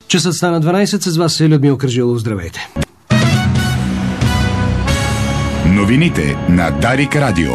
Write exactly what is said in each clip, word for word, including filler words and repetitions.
Часът стана дванайсет, с вас е Людмил Кържилов. Здравейте. Новините на Дарик Радио.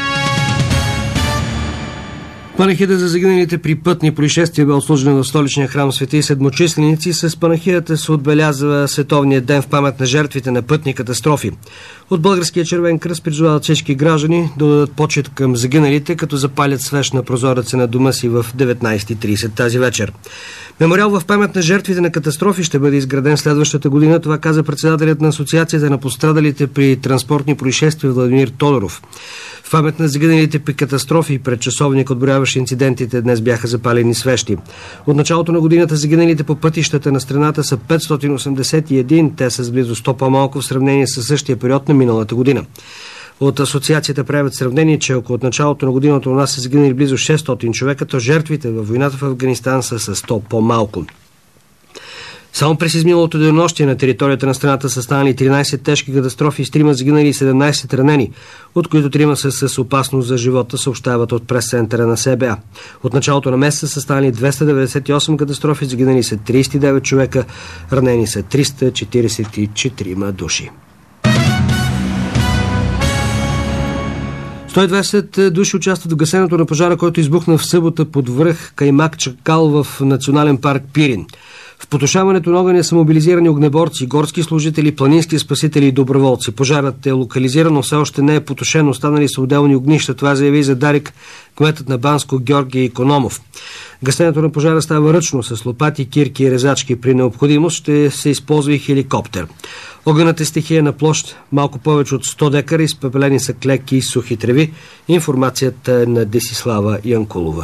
Панахида за загиналите при пътни происшествия бе отслужена в столичния храм Свети Седмочисленици. С панахидата се отбелязва Световния ден в памет на жертвите на пътни катастрофи. От Българския червен кръст призовават всички граждани да дадат почет към загиналите, като запалят свещ на прозореца на дома си в деветнайсет и трийсет тази вечер. Мемориал в памет на жертвите на катастрофи ще бъде изграден следващата година. Това каза председателят на Асоциацията на пострадалите при транспортни происшествия Владимир Тодоров. В памет на загиналите при катастрофи пред часовник, отброяващ инцидентите, днес бяха запалени свещи. От началото на годината загиналите по пътищата на страната са петстотин осемдесет и един. Те са с близо сто по-малко в сравнение с същия период на миналата година. От асоциацията правят сравнение, че ако от началото на годината у нас са загинали близо шестстотин човека, то жертвите във войната в Афганистан са с сто по-малко. Само през изминалото денонощие на територията на страната са станали тринайсет тежки катастрофи, с трима загинали и седемнайсет ранени, от които трима са с опасност за живота, съобщават от прес-центъра на СБА. От началото на месеца са станали двеста деветдесет и осем катастрофи, загинали са трийсет и девет човека, ранени са триста четирийсет и четири души. сто и двайсет души участват в гасенето на пожара, който избухна в събота под връх Каймак Чакал в Национален парк Пирин. В потушаването на огъня са мобилизирани огнеборци, горски служители, планински спасители и доброволци. Пожарът е локализиран, но все още не е потушен, останали са отделни огнища. Това заяви за Дарик кметът на Банско Георги Икономов. Гасенето на пожара става ръчно с лопати, кирки и резачки. При необходимост ще се използва и хеликоптер. Огънът е стихия на площ малко повече от сто декара, изпепелени са клеки и сухи треви. Информацията е на Десислава Янкулова.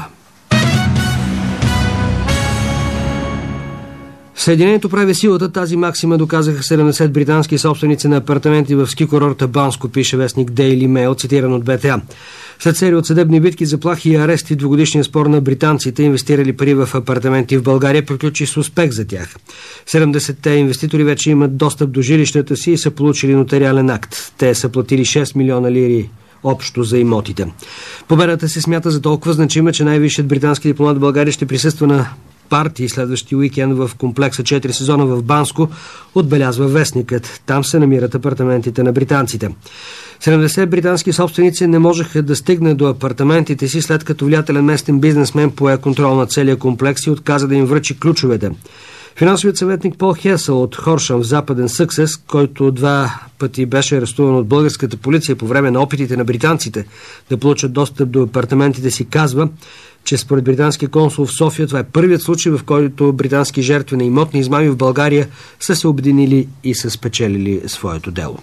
Съединението прави силата. Тази максима доказаха седемдесет британски собственици на апартаменти в ски курорта Банско, пише вестник Daily Mail, цитиран от БТА. След серия от съдебни битки, заплахи и арести, двугодишния спор на британците, инвестирали пари в апартаменти в България, приключи с успех за тях. седемдесетте инвеститори вече имат достъп до жилищата си и са получили нотариален акт. Те са платили шест милиона лири общо за имотите. Победата се смята за толкова значима, че най-висшият британски дипломат в България ще присъства на партии следващия уикенд в комплекса четири сезона в Банско, отбелязва вестникът. Там се намират апартаментите на британците. седемдесет британски собственици не можеха да стигнат до апартаментите си, след като влиятелен местен бизнесмен пое контрол на целия комплекс и отказа да им връчи ключовете. Финансовият съветник Пол Хесъл от Хоршам в западен Съксес, който два пъти беше арестуван от българската полиция по време на опитите на британците да получат достъп до апартаментите си, казва, че според британския консул в София това е първият случай, в който британски жертви на имотни измами в България са се обединили и са спечелили своето дело.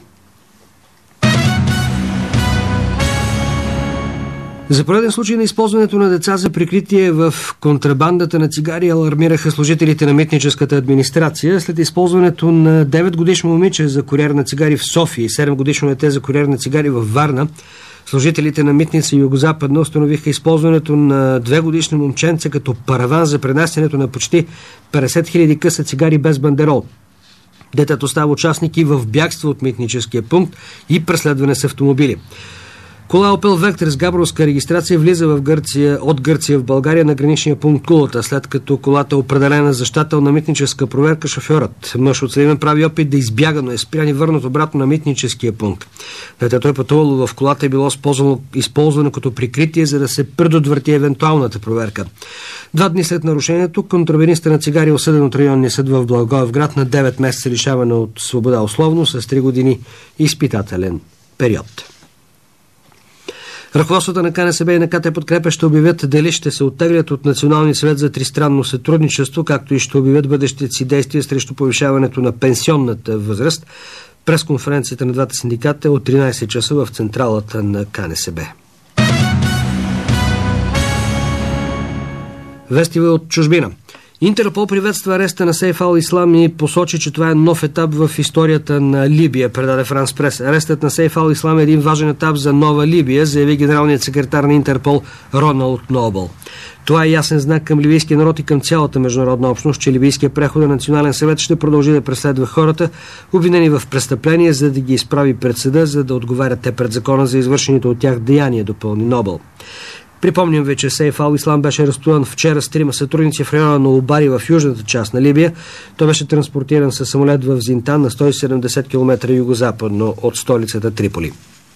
За пореден случай на използването на деца за прикритие в контрабандата на цигари алармираха служителите на митническата администрация. След използването на деветгодишно момиче за куриер на цигари в София и седемгодишно дете за куриер на цигари във Варна, служителите на Митница Югозападна установиха използването на двегодишно момченце като параван за пренасянето на почти петдесет хиляди къса цигари без бандерол. Детето става участник и в бягство от митническия пункт и преследване с автомобили. Кола Opel Vectra с габровска регистрация влиза в Гърция, от Гърция в България на граничния пункт Кулата. След като колата е определена за щателна на митническа проверка, шофьорът, мъж от Сливен, прави опит да избяга, но е спрян и върнат обратно на митническия пункт. Детето е пътувало в колата и било използвано, използвано като прикритие, за да се предотврати евентуалната проверка. Два дни след нарушението, контрабандиста на цигари е осъден от районния съд в Благоевград на девет месеца лишаване от свобода условно с три години изпитателен период. Ръководството на КНСБ и на КТ Подкрепа ще обявят дали ще се оттеглят от Националния съвет за тристранно сътрудничество, както и ще обявят бъдещите си действия срещу повишаването на пенсионната възраст. Пресконференцията на двата синдиката е от тринайсет часа в централата на КНСБ. Вестива от чужбина. Интерпол приветства ареста на Сейф ал-Ислам и посочи, че това е нов етап в историята на Либия, предаде Франс Прес. Арестът на Сейф ал-Ислам е един важен етап за нова Либия, заяви генералният секретар на Интерпол Роналд Нобъл. Това е ясен знак към ливийския народ и към цялата международна общност, че Ливийският преходен национален съвет ще продължи да преследва хората, обвинени в престъпления, за да ги изправи пред съда, за да отговарят те пред закона за извършените от тях деяния, допълни Нобъл. Припомням ви, че Сейф Ал-Ислам беше арестуван вчера с трима сътрудници в района на Обари в южната част на Либия. Той беше транспортиран със самолет в Зинтан на сто и седемдесет километра югозападно от столицата Триполи.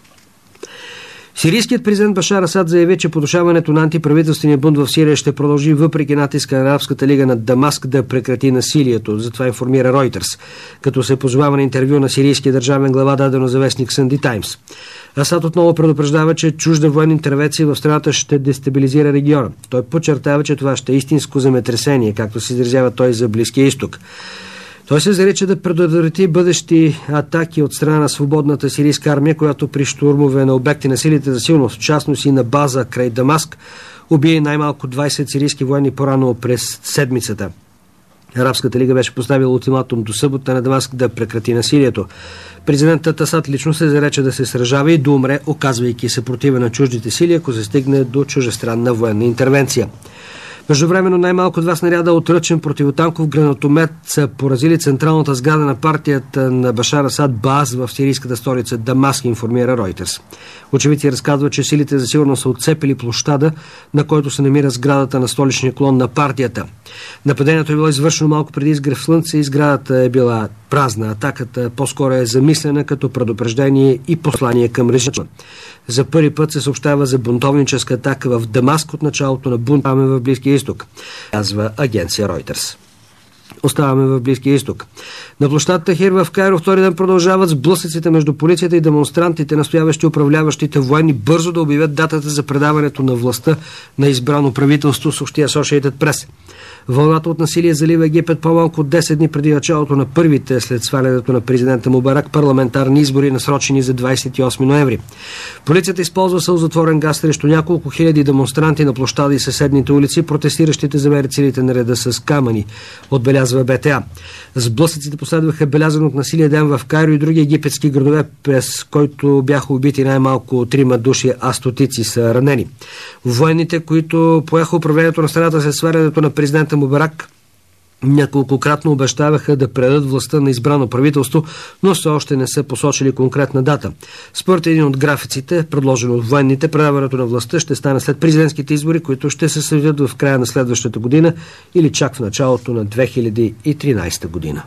Сирийският президент Башар Асад заяви, че потушаването на антиправителствения бунт в Сирия ще продължи въпреки натиска на Арабската лига на Дамаск да прекрати насилието. Затова информира Reuters, като се позовава на интервю на сирийския държавен глава, дадено за вестник Sunday Times. Асад отново предупреждава, че чужда военна интервенция в страната ще дестабилизира региона. Той подчертава, че това ще е истинско земетресение, както се изразява той за Близкия изток. Той се зарече да предотврати бъдещи атаки от страна на свободната сирийска армия, която при штурмове на обекти на силите за силност, в частност и на база край Дамаск, убие най-малко двайсет сирийски военни по-рано през седмицата. Арабската лига беше поставила ултиматум до събота на Дамаск да прекрати насилието. Президентът Асад лично се зарече да се сражава и да умре, оказвайки съпротива на чуждите сили, ако се стигне до чужестранна военна интервенция. Междувременно най-малко два снаряда от ръчен противотанков гранатомет са поразили централната сграда на партията на Башар Асад Баас в сирийската столица Дамаск, информира Reuters. Очевидци разказват, че силите за сигурност са отцепили площада, на който се намира сградата на столичния клон на партията. Нападението е било извършено малко преди изгрев слънце и сградата е била празна. Атаката по-скоро е замислена като предупреждение и послание към режима. За първи път се съобщава за бунтовническа атака в Дамаск от началото на бунта в Близкия изток, казва агенция Reuters. Оставаме в Близкия изток. На площад Тахир в Кайро втори ден продължават сблъсъците между полицията и демонстрантите, настояващи управляващите военни бързо да обявят датата за предаването на властта на избрано правителство, съобщи Associated Press. Вълната от насилие залива Египет по-малко от десет дни преди началото на първите след свалянето на президента Мубарак парламентарни избори, насрочени за двайсет и осми ноември. Полицията използва сълзотворен газ срещу няколко хиляди демонстранти на площада и съседните улици, протестиращите замерят силите на реда с камъни, отбелязва БТА. Сблъсъците последваха белязан от насилие ден в Кайро и други египетски градове, през който бяха убити най-малко трима души, а стотици са ранени. Военните, които поеха управлението на страната след свалянето на президента Мубарак, няколкократно обещаваха да предадат властта на избрано правителство, но все още не са посочили конкретна дата. Според един от графиците, предложен от военните, предаването на властта ще стане след президентските избори, които ще се състоят в края на следващата година или чак в началото на две хиляди и тринайсета година.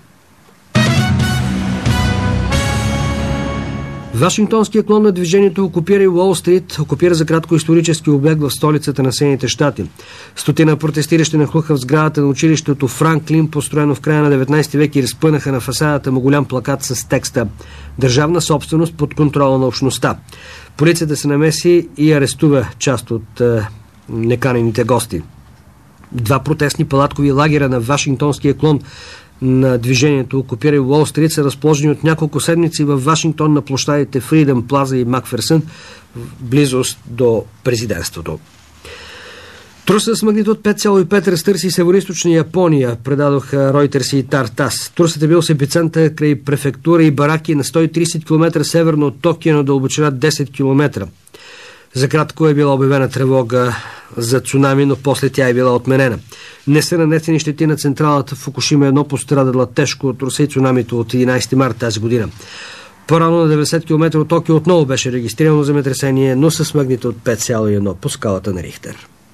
Вашингтонският клон на движението окупира и Уол Стрит, окупира за кратко исторически обект в столицата на Съединените щати. Стотина протестиращи нахлуха в сградата на училището Франклин, построено в края на деветнайсети век, и разпънаха на фасадата му голям плакат с текста «Държавна собственост под контрола на общността». Полицията се намеси и арестува част от е, неканените гости. Два протестни палаткови лагера на Вашингтонския клон на движението окупира и Уол Стрит са разположени от няколко седмици в Вашингтон на площадите Фридъм Плаза и Макферсън, в близост до президентството. Трусът с магнитуд пет цяло и пет разтърси североизточна Япония, предадоха Reuters и Тартас. Трусът е бил с епицентър край префектура и бараки на сто и трийсет километра северно от Токио, на дълбочина десет километра. За кратко е била обявена тревога за цунами, но после тя е била отменена. Не са нанесени щети на централната Фукушима едно, пострадала тежко от труса и цунамито от единайсети март тази година. По-рано на деветдесет километра от Токио отново беше регистрирано земетресение, но с магнитуд пет цяло и едно по скалата на Рихтер.